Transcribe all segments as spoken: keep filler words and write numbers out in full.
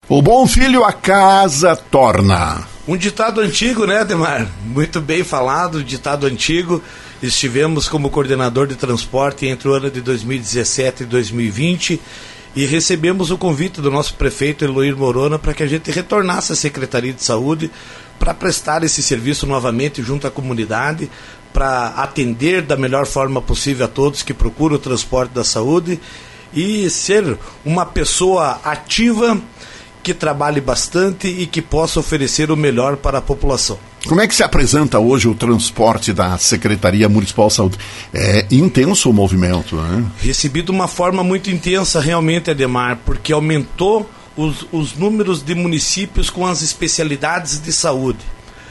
O bom filho a casa torna. Um ditado antigo, né, Ademar? Muito bem falado, ditado antigo. Estivemos como coordenador de transporte entre o ano de dois mil e dezessete e dois mil e vinte e recebemos o convite do nosso prefeito Eloir Morona para que a gente retornasse à Secretaria de Saúde para prestar esse serviço novamente junto à comunidade, para atender da melhor forma possível a todos que procuram o transporte da saúde e ser uma pessoa ativa, que trabalhe bastante e que possa oferecer o melhor para a população. Como é que se apresenta hoje o transporte da Secretaria Municipal de Saúde? É intenso o movimento, né? Recebido de uma forma muito intensa realmente, Ademar, porque aumentou os, os números de municípios com as especialidades de saúde.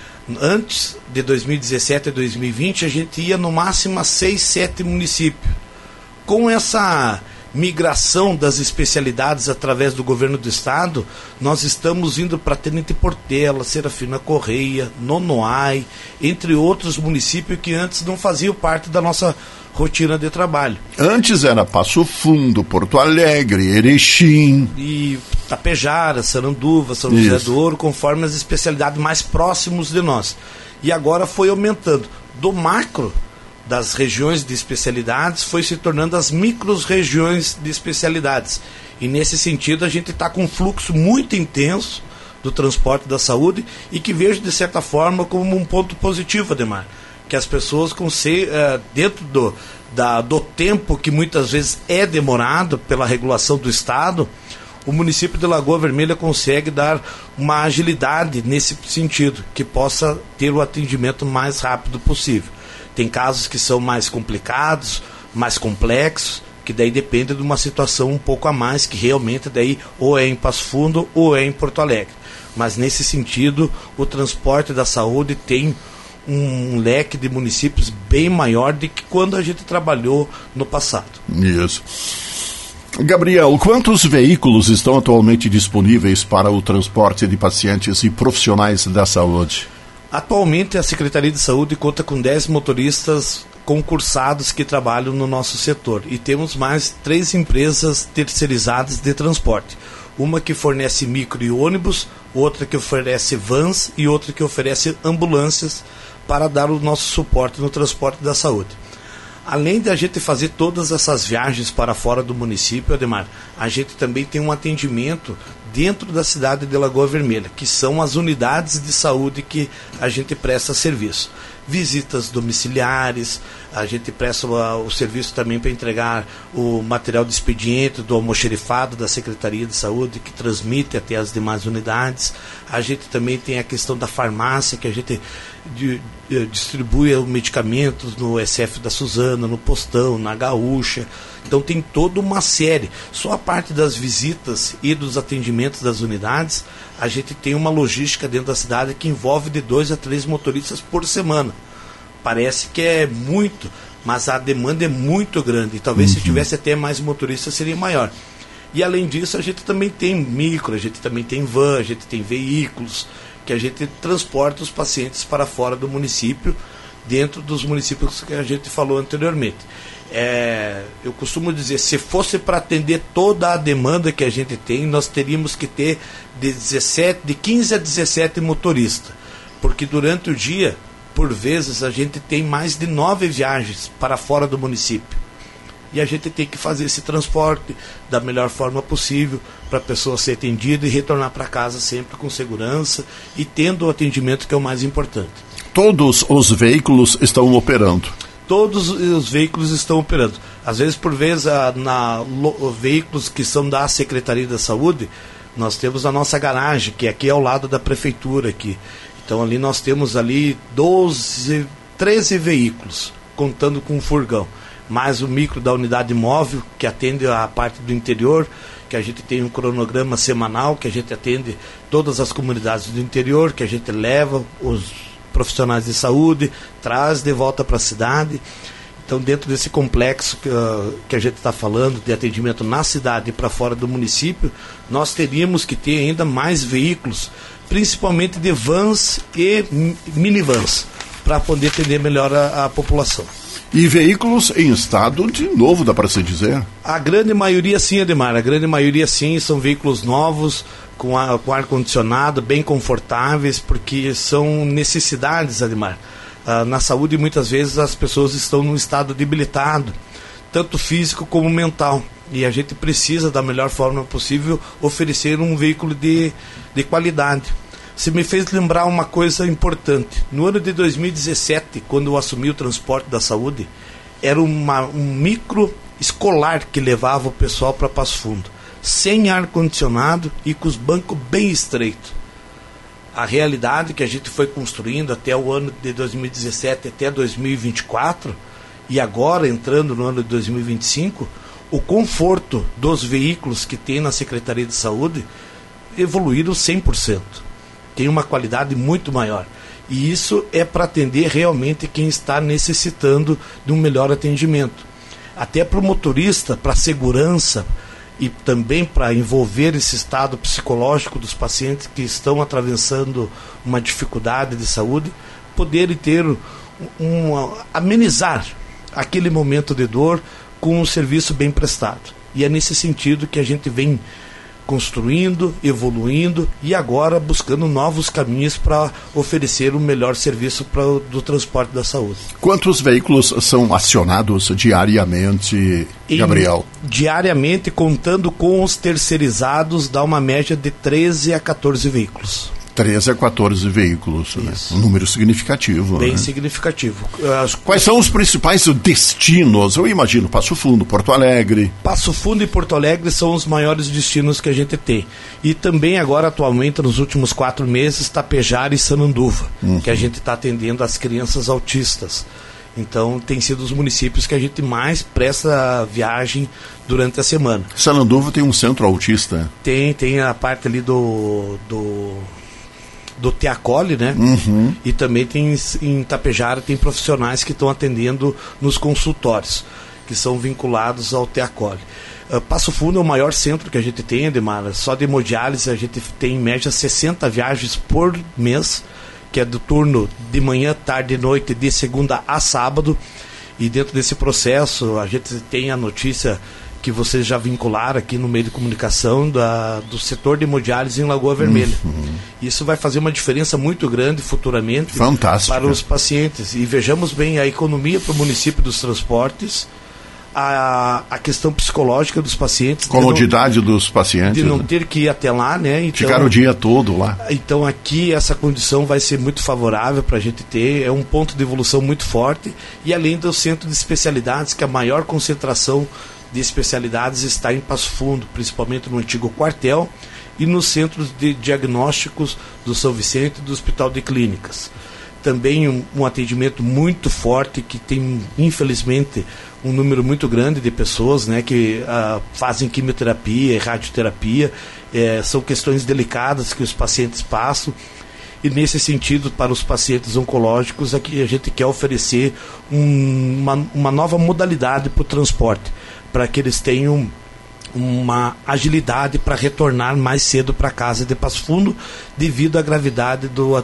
Antes de dois mil e dezessete e dois mil e vinte, a gente ia no máximo a seis, sete municípios. Com essa migração das especialidades através do governo do estado, nós estamos indo para Tenente Portela, Serafina Correia, Nonoai, entre outros municípios que antes não faziam parte da nossa rotina de trabalho. Antes era Passo Fundo, Porto Alegre, Erechim e Tapejara, Saranduva, São Isso. José do Ouro, conforme as especialidades mais próximos de nós. E agora foi aumentando. Do macro das regiões de especialidades foi se tornando as micro-regiões de especialidades. E nesse sentido a gente está com um fluxo muito intenso do transporte da saúde e que vejo de certa forma como um ponto positivo, Ademar, que as pessoas conseguem, uh, dentro do, da, do tempo que muitas vezes é demorado pela regulação do Estado, o município de Lagoa Vermelha consegue dar uma agilidade nesse sentido, que possa ter o atendimento mais rápido possível. Tem casos que são mais complicados, mais complexos, que daí depende de uma situação um pouco a mais, que realmente daí ou é em Passo Fundo ou é em Porto Alegre. Mas nesse sentido, o transporte da saúde tem um leque de municípios bem maior do que quando a gente trabalhou no passado. Isso. Gabriel, quantos veículos estão atualmente disponíveis para o transporte de pacientes e profissionais da saúde? Atualmente a Secretaria de Saúde conta com dez motoristas concursados que trabalham no nosso setor e temos mais três empresas terceirizadas de transporte. Uma que fornece micro e ônibus, outra que oferece vans e outra que oferece ambulâncias para dar o nosso suporte no transporte da saúde. Além de a gente fazer todas essas viagens para fora do município, Ademar, a gente também tem um atendimento dentro da cidade de Lagoa Vermelha, que são as unidades de saúde que a gente presta serviço. Visitas domiciliares, a gente presta o, o serviço também para entregar o material de expediente do almoxerifado da Secretaria de Saúde, que transmite até as demais unidades. A gente também tem a questão da farmácia, que a gente de, de, distribui medicamentos no S F da Suzana, no Postão, na Gaúcha. Então tem toda uma série. Só a parte das visitas e dos atendimentos das unidades, a gente tem uma logística dentro da cidade que envolve de dois a três motoristas por semana. Parece que é muito, mas a demanda é muito grande. E talvez uhum. se tivesse até mais motoristas seria maior. E além disso a gente também tem micro, a gente também tem van, a gente tem veículos, que a gente transporta os pacientes para fora do município, dentro dos municípios que a gente falou anteriormente. É, eu costumo dizer, se fosse para atender toda a demanda que a gente tem, nós teríamos que ter de, dezessete, de quinze a dezessete motoristas, porque durante o dia, por vezes, a gente tem mais de nove viagens para fora do município, e a gente tem que fazer esse transporte da melhor forma possível para a pessoa ser atendida e retornar para casa sempre com segurança e tendo o atendimento, que é o mais importante. Todos os veículos estão operando? Todos os veículos estão operando. Às vezes, por vezes, a, na, lo, veículos que são da Secretaria da Saúde, nós temos a nossa garagem, que é aqui ao lado da prefeitura. Aqui. Então, ali nós temos ali doze, treze veículos, contando com o furgão. Mais o micro da unidade móvel, que atende a parte do interior, que a gente tem um cronograma semanal, que a gente atende todas as comunidades do interior, que a gente leva os profissionais de saúde, traz de volta para a cidade. Então, dentro desse complexo que, uh, que a gente está falando, de atendimento na cidade e para fora do município, nós teríamos que ter ainda mais veículos, principalmente de vans e minivans, para poder atender melhor a, a população. E veículos em estado de novo, dá para se dizer? A grande maioria sim, Ademar, a grande maioria sim, são veículos novos, com, a, com ar-condicionado, bem confortáveis, porque são necessidades, Ademar. Ah, na saúde, muitas vezes, as pessoas estão num estado debilitado, tanto físico como mental. E a gente precisa, da melhor forma possível, oferecer um veículo de, de qualidade. Você me fez lembrar uma coisa importante. No ano de dois mil e dezessete, quando eu assumi o transporte da saúde, era uma, um micro escolar que levava o pessoal para Passo Fundo, sem ar-condicionado e com os bancos bem estreitos. A realidade que a gente foi construindo até o ano de dois mil e dezessete, até dois mil e vinte e quatro, e agora entrando no ano de dois mil e vinte e cinco, o conforto dos veículos que tem na Secretaria de Saúde evoluíram cem por cento. Tem uma qualidade muito maior. E isso é para atender realmente quem está necessitando de um melhor atendimento. Até para o motorista, para a segurança e também para envolver esse estado psicológico dos pacientes que estão atravessando uma dificuldade de saúde, poderem ter um, um, amenizar aquele momento de dor com um serviço bem prestado. E é nesse sentido que a gente vem construindo, evoluindo e agora buscando novos caminhos para oferecer um melhor serviço pra, do transporte da saúde. Quantos veículos são acionados diariamente, Gabriel? Em, diariamente, contando com os terceirizados, dá uma média de treze a quatorze veículos. treze a quatorze veículos, né? Um número significativo. Bem né? significativo. As... Quais são os principais destinos? Eu imagino Passo Fundo, Porto Alegre. Passo Fundo e Porto Alegre são os maiores destinos que a gente tem. E também agora, atualmente, nos últimos quatro meses, Tapejara e Sananduva, uhum. que a gente está atendendo as crianças autistas. Então, tem sido os municípios que a gente mais presta viagem durante a semana. Sananduva tem um centro autista? Tem, tem a parte ali do... do... do Teacoli, né? Uhum. E também tem em Tapejara tem profissionais que estão atendendo nos consultórios, que são vinculados ao Teacoli. Uh, Passo Fundo é o maior centro que a gente tem, Ademar. Só de hemodiálise a gente tem em média sessenta viagens por mês, que é do turno de manhã, tarde e noite, de segunda a sábado. E dentro desse processo a gente tem a notícia que vocês já vincularam aqui no meio de comunicação da, do setor de hemodiálise em Lagoa Vermelha. Uhum. Isso vai fazer uma diferença muito grande futuramente Fantástico. Para os pacientes. E vejamos bem a economia para o município dos transportes, a, a questão psicológica dos pacientes. Comodidade não, dos pacientes. De não né? ter que ir até lá, né? Então, ficar o dia todo lá. Então aqui essa condição vai ser muito favorável para a gente ter, é um ponto de evolução muito forte. E além do centro de especialidades, que a maior concentração de especialidades está em Passo Fundo, principalmente no antigo quartel e nos centros de diagnósticos do São Vicente e do Hospital de Clínicas. Também um, um atendimento muito forte que tem, infelizmente, um número muito grande de pessoas, né, que uh, fazem quimioterapia e radioterapia. É, são questões delicadas que os pacientes passam. E nesse sentido, para os pacientes oncológicos, aqui a gente quer oferecer um, uma, uma nova modalidade para o transporte, para que eles tenham uma agilidade para retornar mais cedo para casa de Passo Fundo, devido à gravidade do,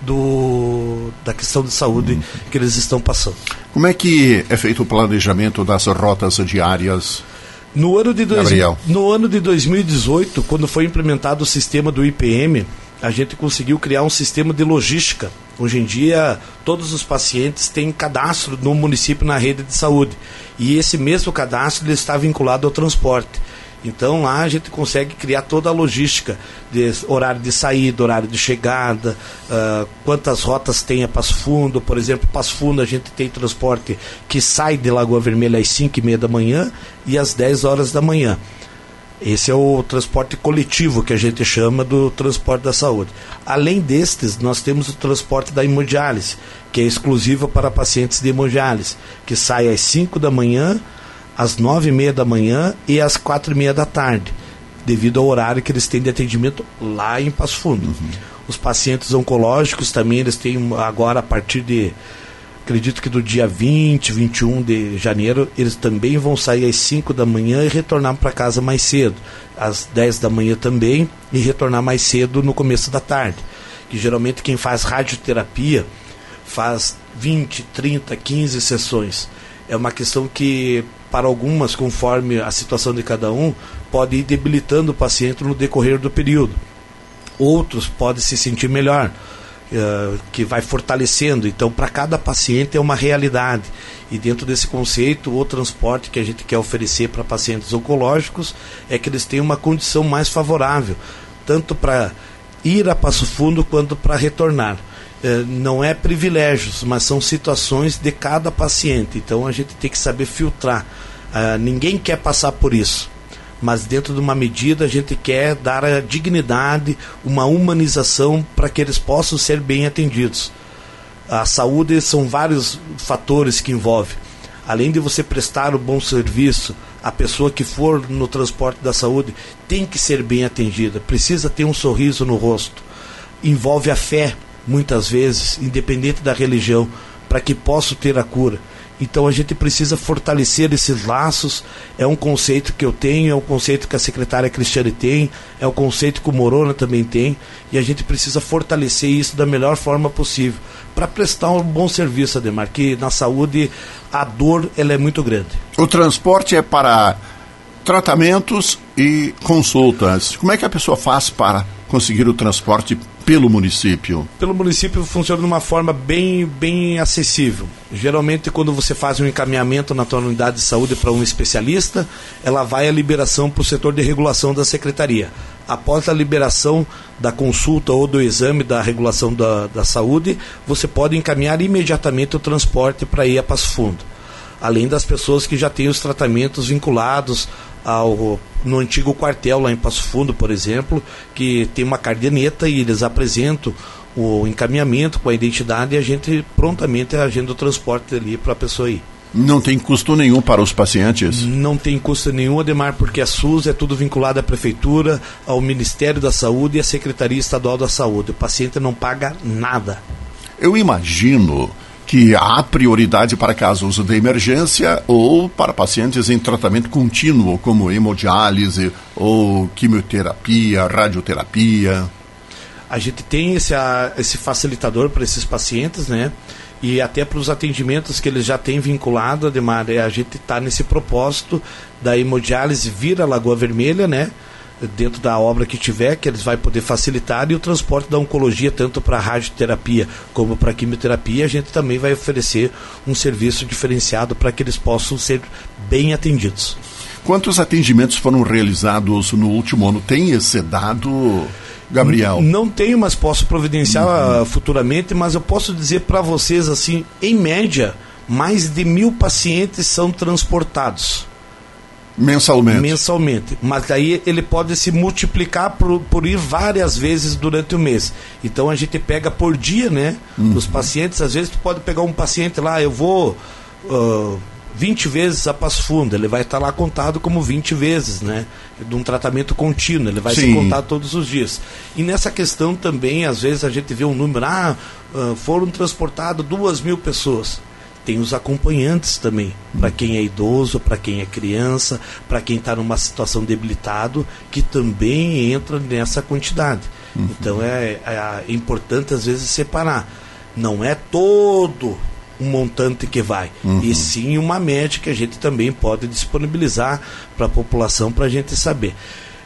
do, da questão de saúde uhum. que eles estão passando. Como é que é feito o planejamento das rotas diárias? No ano de, dois, no ano de dois mil e dezoito, quando foi implementado o sistema do I P M, a gente conseguiu criar um sistema de logística. Hoje em dia, todos os pacientes têm cadastro no município na rede de saúde. E esse mesmo cadastro ele está vinculado ao transporte. Então lá a gente consegue criar toda a logística, de horário de saída, horário de chegada, uh, quantas rotas tem a Passo Fundo. Por exemplo, Passo Fundo a gente tem transporte que sai de Lagoa Vermelha às cinco e meia da manhã e às dez horas da manhã. Esse é o transporte coletivo que a gente chama do transporte da saúde. Além destes, nós temos o transporte da hemodiálise, que é exclusivo para pacientes de hemodiálise, que sai às cinco da manhã, às nove e meia da manhã e às quatro e meia da tarde, devido ao horário que eles têm de atendimento lá em Passo Fundo. Uhum. Os pacientes oncológicos também, eles têm agora, a partir de, acredito que do dia vinte, vinte e um de janeiro, eles também vão sair às cinco da manhã e retornar para casa mais cedo, às dez da manhã também, e retornar mais cedo no começo da tarde. Que geralmente quem faz radioterapia faz vinte, trinta, quinze sessões. É uma questão que, para algumas, conforme a situação de cada um, pode ir debilitando o paciente no decorrer do período. Outros podem se sentir melhor, uh, que vai fortalecendo. Então, para cada paciente é uma realidade. E dentro desse conceito, o transporte que a gente quer oferecer para pacientes oncológicos é que eles tenham uma condição mais favorável, tanto para ir a Passo Fundo quanto para retornar. Uh, não é privilégios, mas são situações de cada paciente. Então, a gente tem que saber filtrar. Uh, ninguém quer passar por isso. Mas dentro de uma medida a gente quer dar a dignidade, uma humanização para que eles possam ser bem atendidos. A saúde são vários fatores que envolve. Além de você prestar o bom serviço, a pessoa que for no transporte da saúde tem que ser bem atendida, precisa ter um sorriso no rosto. Envolve a fé, muitas vezes, independente da religião, para que possa ter a cura. Então a gente precisa fortalecer esses laços. É um conceito que eu tenho, é um conceito que a secretária Cristiane tem, é um conceito que o Morona também tem, e a gente precisa fortalecer isso da melhor forma possível para prestar um bom serviço, Ademar, que na saúde a dor ela é muito grande. O transporte é para tratamentos e consultas. Como é que a pessoa faz para conseguir o transporte pelo município? Pelo município funciona de uma forma bem, bem acessível. Geralmente, quando você faz um encaminhamento na tua unidade de saúde para um especialista, ela vai à liberação para o setor de regulação da secretaria. Após a liberação da consulta ou do exame da regulação da, da saúde, você pode encaminhar imediatamente o transporte para ir a Passo Fundo. Além das pessoas que já têm os tratamentos vinculados ao, no antigo quartel lá em Passo Fundo, por exemplo, que tem uma caderneta e eles apresentam o encaminhamento com a identidade e a gente prontamente agenda o transporte ali para a pessoa ir. Não tem custo nenhum para os pacientes? Não tem custo nenhum, Ademar, porque a SUS é tudo vinculado à Prefeitura, ao Ministério da Saúde e à Secretaria Estadual da Saúde. O paciente não paga nada. Eu imagino que há prioridade para casos de emergência ou para pacientes em tratamento contínuo, como hemodiálise ou quimioterapia, radioterapia. A gente tem esse, a, esse facilitador para esses pacientes, né? E até para os atendimentos que eles já têm vinculado, Ademar, a gente está nesse propósito da hemodiálise vir à Lagoa Vermelha, né? Dentro da obra que tiver, que eles vão poder facilitar, e o transporte da oncologia, tanto para radioterapia como para quimioterapia, a gente também vai oferecer um serviço diferenciado para que eles possam ser bem atendidos. Quantos atendimentos foram realizados no último ano? Tem esse dado, Gabriel? N- não tenho, mas posso providenciar uhum. futuramente, mas eu posso dizer para vocês assim, em média, mais de mil pacientes são transportados. Mensalmente. Mensalmente. Mas daí ele pode se multiplicar por, por ir várias vezes durante o mês. Então a gente pega por dia, né? Uhum. Os pacientes, às vezes tu pode pegar um paciente lá, eu vou uh, vinte vezes a Passo Fundo, ele vai estar lá contado como vinte vezes, né? De um tratamento contínuo, ele vai Sim. ser contado todos os dias. E nessa questão também, às vezes a gente vê um número, ah, uh, foram transportadas duas mil pessoas. Tem os acompanhantes também, para quem é idoso, para quem é criança, para quem está numa situação debilitado, que também entra nessa quantidade. Uhum. Então é, é, é importante às vezes separar. Não é todo um montante que vai, uhum. e sim uma média que a gente também pode disponibilizar para a população, para a gente saber.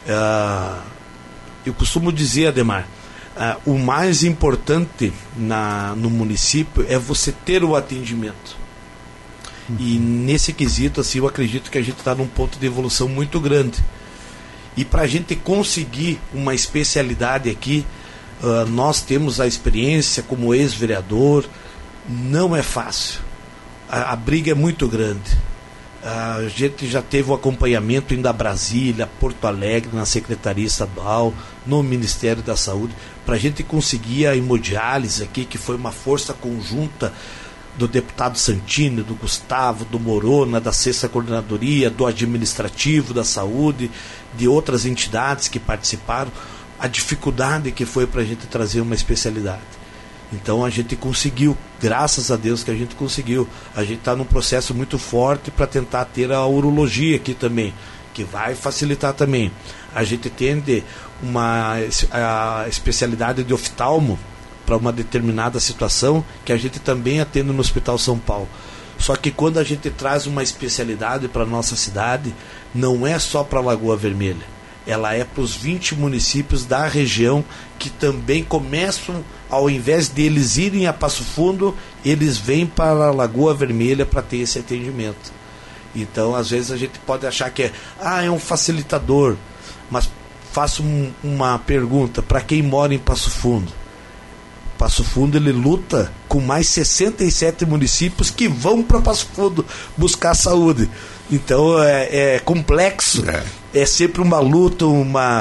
Uh, eu costumo dizer, Ademar, Uh, o mais importante na, no município é você ter o atendimento. Uhum. E nesse quesito, assim, eu acredito que a gente está num ponto de evolução muito grande. E para a gente conseguir uma especialidade aqui, uh, nós temos a experiência como ex-vereador, não é fácil. A, a briga é muito grande. A gente já teve o acompanhamento indo a Brasília, Porto Alegre, na Secretaria Estadual, no Ministério da Saúde, para a gente conseguir a hemodiálise aqui, que foi uma força conjunta do deputado Santini, do Gustavo, do Morona, da sexta Coordenadoria, do Administrativo da Saúde, de outras entidades que participaram, a dificuldade que foi para a gente trazer uma especialidade. Então a gente conseguiu, graças a Deus que a gente conseguiu. A gente está num processo muito forte para tentar ter a urologia aqui também, que vai facilitar também. A gente tende uma a especialidade de oftalmo para uma determinada situação, que a gente também atende no Hospital São Paulo. Só que quando a gente traz uma especialidade para a nossa cidade, não é só para a Lagoa Vermelha, ela é para os vinte municípios da região que também começam, ao invés de eles irem a Passo Fundo, eles vêm para a Lagoa Vermelha para ter esse atendimento. Então, às vezes a gente pode achar que é, ah, é um facilitador, mas faço um, uma pergunta para quem mora em Passo Fundo. Passo Fundo, ele luta com mais sessenta e sete municípios que vão para Passo Fundo buscar saúde. Então é, é complexo, é. é sempre uma luta, uma,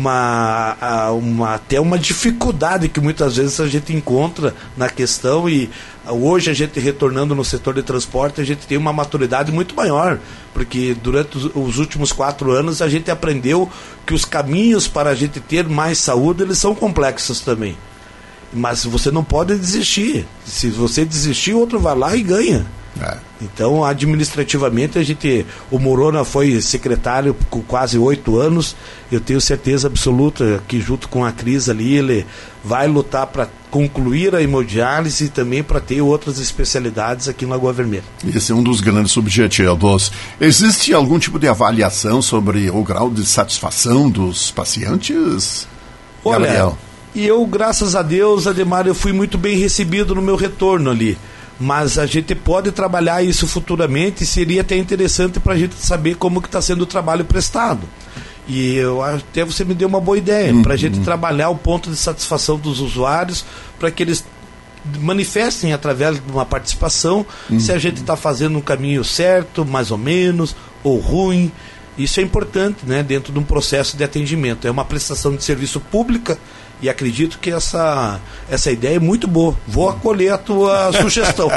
uma, uma, até uma dificuldade que muitas vezes a gente encontra na questão, e hoje a gente retornando no setor de transporte, a gente tem uma maturidade muito maior, porque durante os, os últimos quatro anos a gente aprendeu que os caminhos para a gente ter mais saúde, eles são complexos também. Mas você não pode desistir. Se você desistir, o outro vai lá e ganha. É. Então, administrativamente, a gente, o Morona foi secretário com quase oito anos. Eu tenho certeza absoluta que, junto com a Cris ali, ele vai lutar para concluir a hemodiálise e também para ter outras especialidades aqui em Lagoa Vermelha. Esse é um dos grandes objetivos. Existe algum tipo de avaliação sobre o grau de satisfação dos pacientes? Olha, Gabriel? E eu, graças a Deus, Ademar, eu fui muito bem recebido no meu retorno ali. Mas a gente pode trabalhar isso futuramente, e seria até interessante para a gente saber como que está sendo o trabalho prestado. E eu até você me deu uma boa ideia, uhum. para a gente trabalhar o ponto de satisfação dos usuários, para que eles manifestem através de uma participação, uhum. se a gente está fazendo um caminho certo, mais ou menos, ou ruim. Isso é importante, né, dentro de um processo de atendimento. É uma prestação de serviço pública, e acredito que essa, essa ideia é muito boa. Vou acolher a tua sugestão.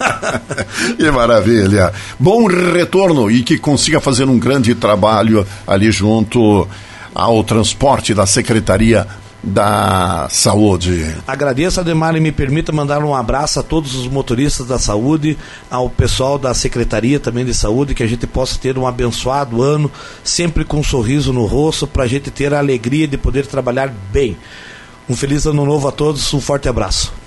Que maravilha. Bom retorno, e que consiga fazer um grande trabalho ali junto ao transporte da Secretaria da Saúde. Agradeço, Ademar, e me permita mandar um abraço a todos os motoristas da saúde, ao pessoal da Secretaria também de Saúde, que a gente possa ter um abençoado ano, sempre com um sorriso no rosto, para a gente ter a alegria de poder trabalhar bem. Um feliz ano novo a todos, um forte abraço.